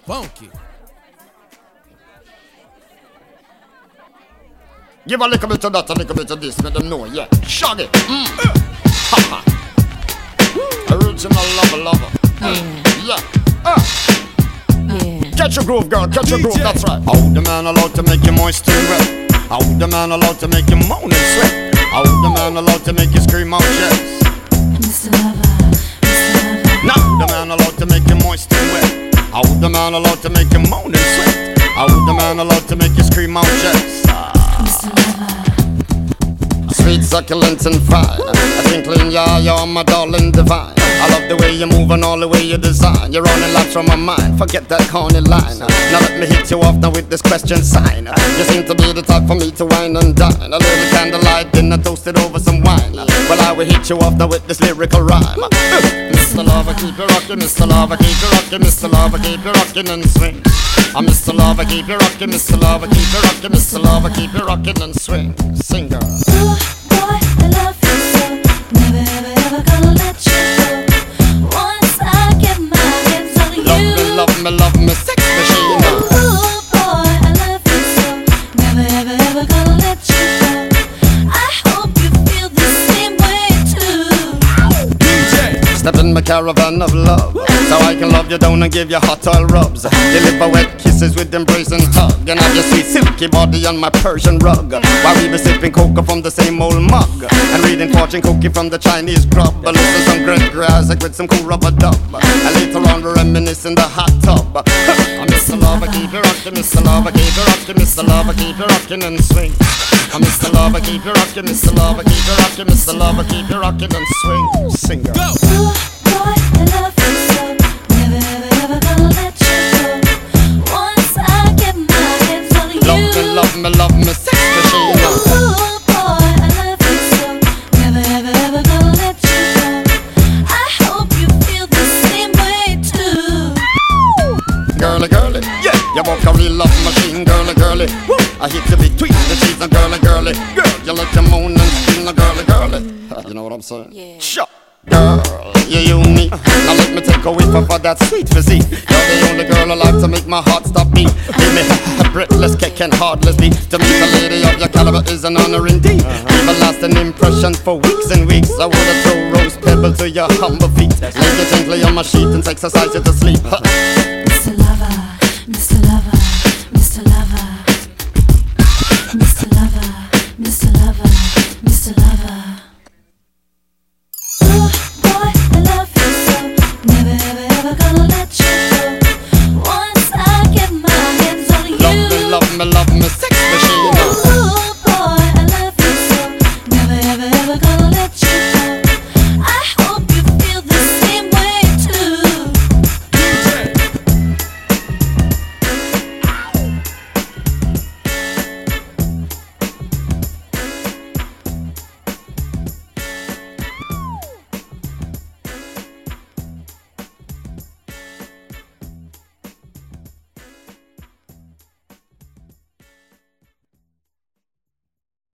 funky. Give a little bit of that, a little bit of this, let them know, yeah. Shaggy. Original lover. Yeah. Catch your groove, girl, catch your groove, that's right. How the man allowed to make you moist and wet? How the man allowed to make you moan and sweat? How the man allowed to make you scream out, yes? Mr. Lover, Mr. Lover. Now the man allowed to make you moist and wet? How the man allowed to make you moan and sweat? How the man allowed to make you scream out, yes? Mr. Lover. Sweet, succulent and fine. I think clean, yeah, you're my darling divine. I love the way you move and all the way you design. You're running laps from my mind, forget that corny line. Now let me hit you off now with this question sign. You seem to be the type for me to wine and dine. A little candlelight dinner toasted over some wine. Well, I will hit you off now with this lyrical rhyme. Mr. Lover, keep it rockin', Mr. Lover, keep it rockin', Mr. Lover, keep it rockin' and swing. I'm Mr. Lover, keep it rockin', Mr. Lover, keep it rockin', Mr. Lover, keep it rockin' and swing. Sing, girl. Ooh, boy, I love you so. Never, ever, ever gonna let you go. Once I get my hands on you. Love me, sex machine. Ooh, boy, I love you so. Never, ever, ever gonna let you go. I hope you feel the same way too. DJ. Step in my caravan of love, so I can love you down and give you hot oil rubs. Deliver wet kisses with embrace and hug, and have your sweet silky body on my Persian rug. While we be sipping cocoa from the same old mug, and reading fortune cookie from the Chinese grub. Listen to some great classic with some cool rubber dub, and later on we reminisce in the hot tub. I'm Mr. Lover, keep it rockin', Mr. Lover, keep it rockin', Mr. Lover, keep it rockin' and swing. I'm Mr. Lover, keep it rockin', Mr. Lover, keep it rockin', Mr. Lover, keep it rockin' and swing. Sing, girl. Ooh, boy, I love you so. Never, ever, ever gonna let you go. Once I get my hands on you. Love me, sex machine. Ooh, boy, I love you so. Never, ever, ever gonna let you go. I hope you feel the same way too. Girly, yeah, you walk a real love machine, girly. Woo. I hit you between the sheets, and girly. Girl, you let your moan and scream, girly. You know what I'm saying? Yeah. Sure. Girl, you're unique. Now let me take a whiff for that sweet physique. You're the only girl I like to make my heart stop beat. Give me a breathless kick and heartless beat. To meet a lady of your caliber is an honor indeed. Leave a lasting impression for weeks and weeks. I wanna throw rose pebble to your humble feet. Lay you gently on my sheet and exercise you to sleep. Mr.